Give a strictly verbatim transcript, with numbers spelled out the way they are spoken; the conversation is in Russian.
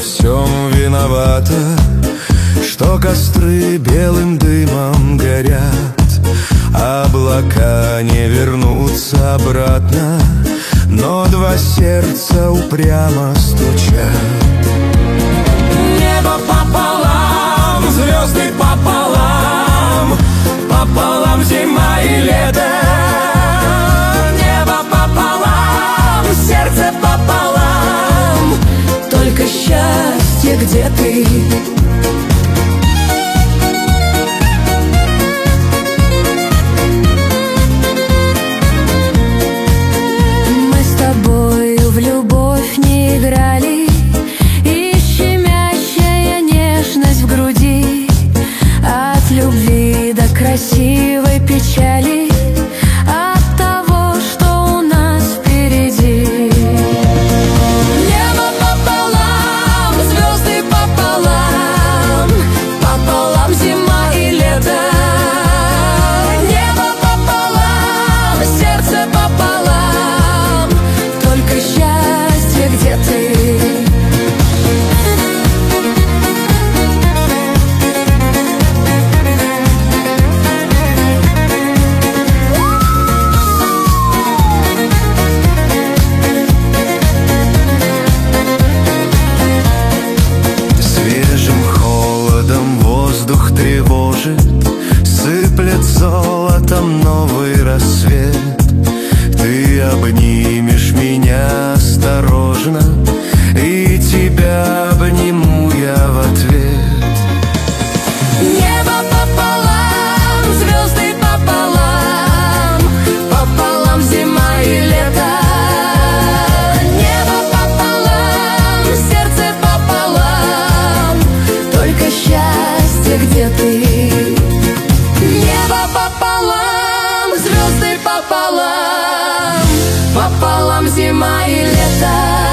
всем виновата, что костры белым дымом горят. Облака не вернутся обратно, но два сердца упрямо стучат. Небо пополам, звезды пополам, пополам зима и лето. Небо пополам, сердце пополам, только счастье, где ты? Мы с тобою в любовь не играли, и щемящая нежность в груди, от любви до красивой печали, от того, что у нас впереди. Небо пополам, звезды пополам, пополам зима и лето. Небо пополам, сердце пополам, только счастье, где ты? Воздух тревожит, сыплет золотом новый рассвет. Ты обнимешь меня осторожно, и тебя обниму я в ответ. Небо пополам, звезды пополам, пополам зима и лето. Небо пополам, сердце пополам, только счастье, где ты? Небо пополам, звезды пополам, пополам зима и лето.